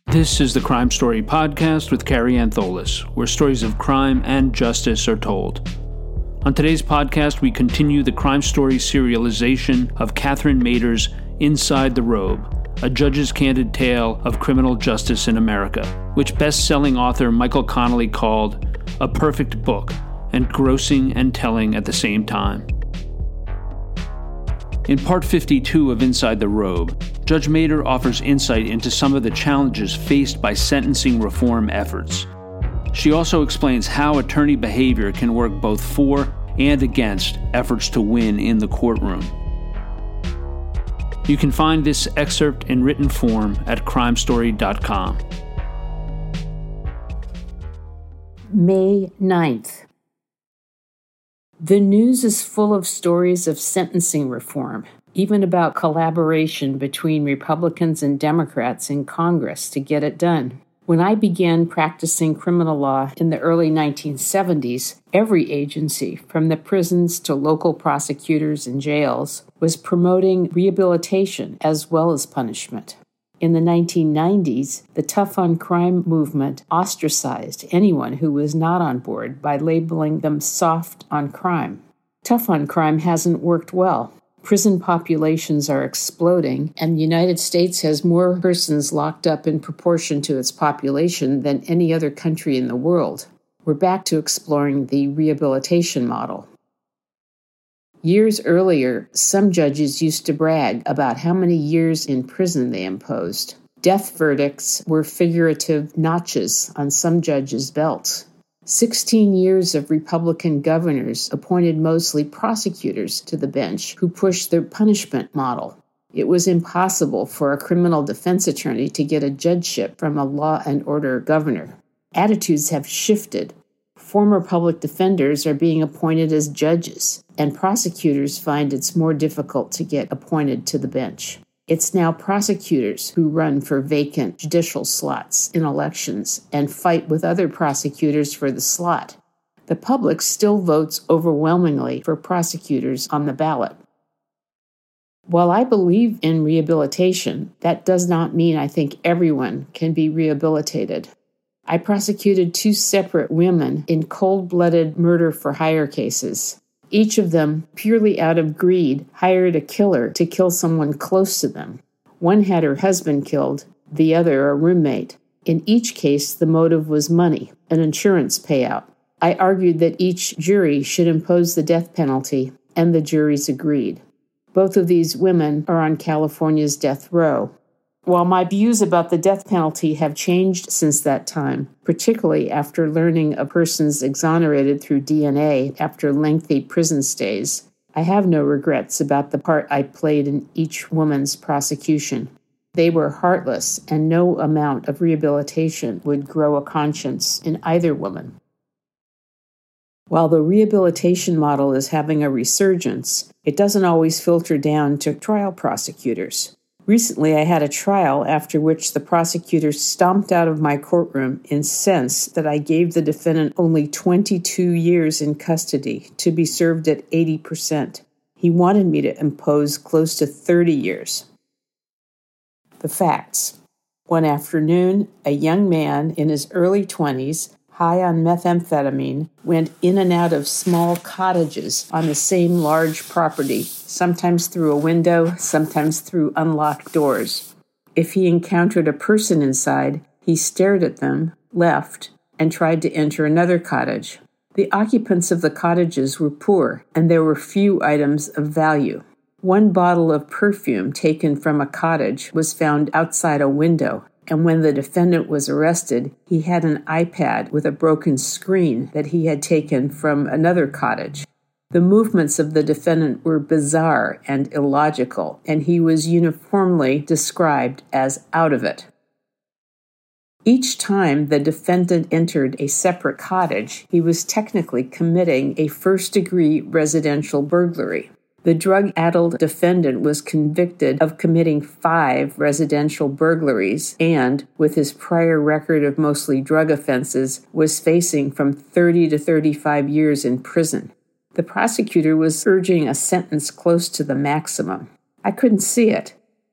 This is the Crime Story Podcast with Carrie Antholis, where stories of crime and justice are told. On today's podcast, we continue the crime story serialization of Catherine Mader's Inside the Robe, a judge's candid tale of criminal justice in America, which best-selling author Michael Connelly called a perfect book, engrossing and telling at the same time. In Part 52 of Inside the Robe, Judge Mader offers insight into some of the challenges faced by sentencing reform efforts. She also explains how attorney behavior can work both for and against efforts to win in the courtroom. You can find this excerpt in written form at crimestory.com. May 9th. The news is full of stories of sentencing reform, even about collaboration between Republicans and Democrats in Congress to get it done. When I began practicing criminal law in the early 1970s, every agency, from the prisons to local prosecutors and jails, was promoting rehabilitation as well as punishment. In the 1990s, the Tough on Crime movement ostracized anyone who was not on board by labeling them soft on crime. Tough on crime hasn't worked well. Prison populations are exploding, and the United States has more persons locked up in proportion to its population than any other country in the world. We're back to exploring the rehabilitation model. Years earlier, some judges used to brag about how many years in prison they imposed. Death verdicts were figurative notches on some judges' belts. 16 years of Republican governors appointed mostly prosecutors to the bench who pushed the punishment model. It was impossible for a criminal defense attorney to get a judgeship from a law and order governor. Attitudes have shifted. Former public defenders are being appointed as judges, and prosecutors find it's more difficult to get appointed to the bench. It's now prosecutors who run for vacant judicial slots in elections and fight with other prosecutors for the slot. The public still votes overwhelmingly for prosecutors on the ballot. While I believe in rehabilitation, that does not mean I think everyone can be rehabilitated. I prosecuted 2 separate women in cold-blooded murder-for-hire cases. Each of them, purely out of greed, hired a killer to kill someone close to them. One had her husband killed, the other a roommate. In each case, the motive was money, an insurance payout. I argued that each jury should impose the death penalty, and the juries agreed. Both of these women are on California's death row. While my views about the death penalty have changed since that time, particularly after learning a person's exonerated through DNA after lengthy prison stays, I have no regrets about the part I played in each woman's prosecution. They were heartless, and no amount of rehabilitation would grow a conscience in either woman. While the rehabilitation model is having a resurgence, it doesn't always filter down to trial prosecutors. Recently, I had a trial after which the prosecutor stomped out of my courtroom incensed that I gave the defendant only 22 years in custody to be served at 80%. He wanted me to impose close to 30 years. The facts. One afternoon, a young man in his early 20s, high on methamphetamine, went in and out of small cottages on the same large property, sometimes through a window, sometimes through unlocked doors. If he encountered a person inside, he stared at them, left, and tried to enter another cottage. The occupants of the cottages were poor, and there were few items of value. One bottle of perfume taken from a cottage was found outside a window, and when the defendant was arrested, he had an iPad with a broken screen that he had taken from another cottage. The movements of the defendant were bizarre and illogical, and he was uniformly described as out of it. Each time the defendant entered a separate cottage, he was technically committing a first-degree residential burglary. The drug-addled defendant was convicted of committing 5 residential burglaries and, with his prior record of mostly drug offenses, was facing from 30 to 35 years in prison. The prosecutor was urging a sentence close to the maximum. I couldn't see it.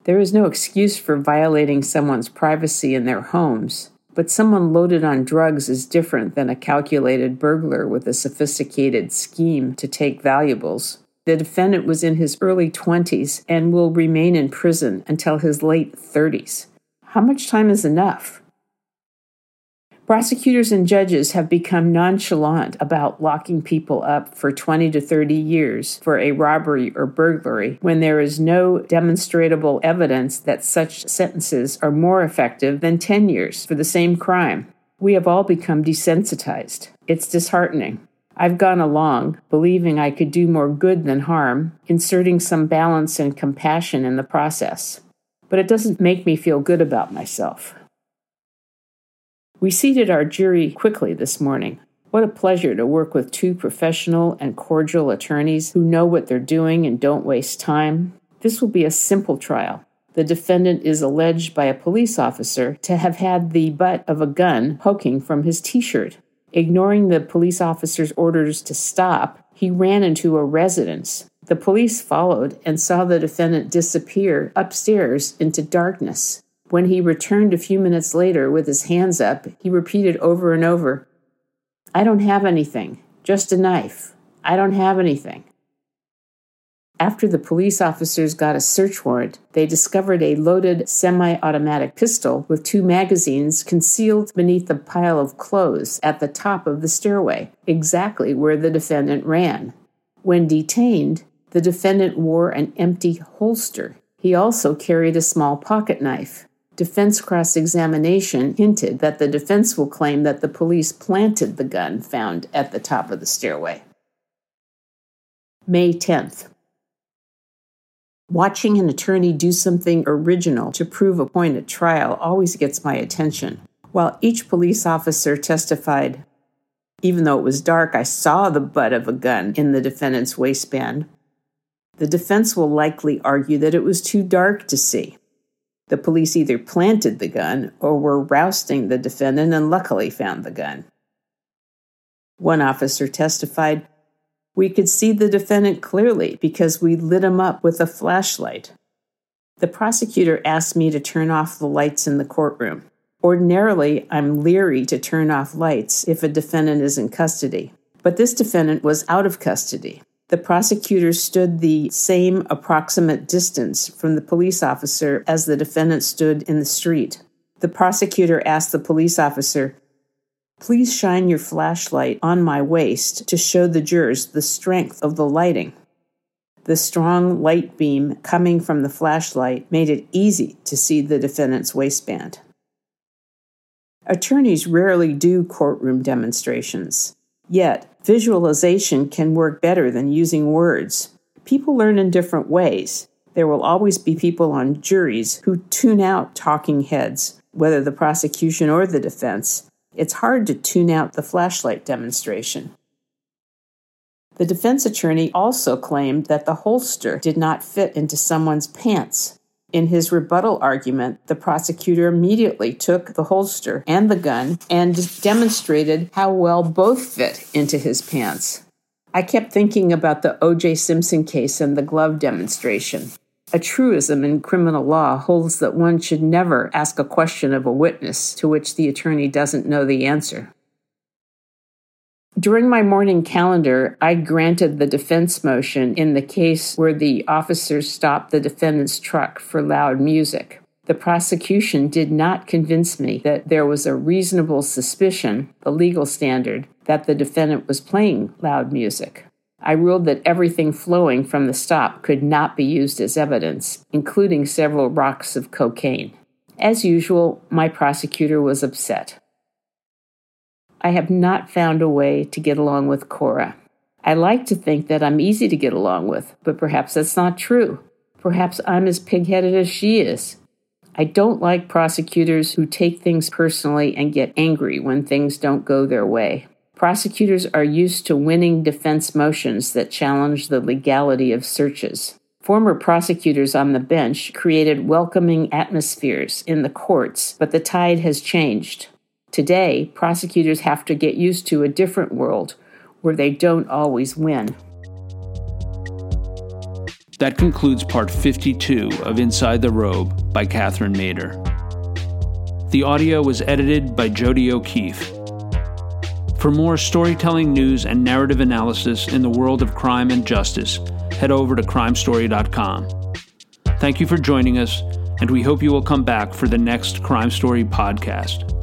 There is no excuse for violating someone's privacy in their homes, but someone loaded on drugs is different than a calculated burglar with a sophisticated scheme to take valuables. The defendant was in his early 20s and will remain in prison until his late 30s. How much time is enough? Prosecutors and judges have become nonchalant about locking people up for 20 to 30 years for a robbery or burglary when there is no demonstrable evidence that such sentences are more effective than 10 years for the same crime. We have all become desensitized. It's disheartening. I've gone along, believing I could do more good than harm, inserting some balance and compassion in the process. But it doesn't make me feel good about myself. We seated our jury quickly this morning. What a pleasure to work with two professional and cordial attorneys who know what they're doing and don't waste time. This will be a simple trial. The defendant is alleged by a police officer to have had the butt of a gun poking from his t-shirt. Ignoring the police officer's orders to stop, he ran into a residence. The police followed and saw the defendant disappear upstairs into darkness. When he returned a few minutes later with his hands up, he repeated over and over, "I don't have anything, just a knife. I don't have anything." After the police officers got a search warrant, they discovered a loaded semi-automatic pistol with 2 magazines concealed beneath a pile of clothes at the top of the stairway, exactly where the defendant ran. When detained, the defendant wore an empty holster. He also carried a small pocket knife. Defense cross-examination hinted that the defense will claim that the police planted the gun found at the top of the stairway. May 10th. Watching an attorney do something original to prove a point at trial always gets my attention. While each police officer testified, "Even though it was dark, I saw the butt of a gun in the defendant's waistband," the defense will likely argue that it was too dark to see. The police either planted the gun or were rousting the defendant and luckily found the gun. One officer testified, "We could see the defendant clearly because we lit him up with a flashlight." The prosecutor asked me to turn off the lights in the courtroom. Ordinarily, I'm leery to turn off lights if a defendant is in custody, but this defendant was out of custody. The prosecutor stood the same approximate distance from the police officer as the defendant stood in the street. The prosecutor asked the police officer, "Please shine your flashlight on my waist to show the jurors the strength of the lighting." The strong light beam coming from the flashlight made it easy to see the defendant's waistband. Attorneys rarely do courtroom demonstrations. Yet, visualization can work better than using words. People learn in different ways. There will always be people on juries who tune out talking heads, whether the prosecution or the defense. It's hard to tune out the flashlight demonstration. The defense attorney also claimed that the holster did not fit into someone's pants. In his rebuttal argument, the prosecutor immediately took the holster and the gun and demonstrated how well both fit into his pants. I kept thinking about the O.J. Simpson case and the glove demonstration. A truism in criminal law holds that one should never ask a question of a witness to which the attorney doesn't know the answer. During my morning calendar, I granted the defense motion in the case where the officers stopped the defendant's truck for loud music. The prosecution did not convince me that there was a reasonable suspicion, the legal standard, that the defendant was playing loud music. I ruled that everything flowing from the stop could not be used as evidence, including several rocks of cocaine. As usual, my prosecutor was upset. I have not found a way to get along with Cora. I like to think that I'm easy to get along with, but perhaps that's not true. Perhaps I'm as pig-headed as she is. I don't like prosecutors who take things personally and get angry when things don't go their way. Prosecutors are used to winning defense motions that challenge the legality of searches. Former prosecutors on the bench created welcoming atmospheres in the courts, but the tide has changed. Today, prosecutors have to get used to a different world where they don't always win. That concludes part 52 of Inside the Robe by Catherine Mader. The audio was edited by Jody O'Keefe. For more storytelling news and narrative analysis in the world of crime and justice, head over to crimestory.com. Thank you for joining us, and we hope you will come back for the next Crime Story podcast.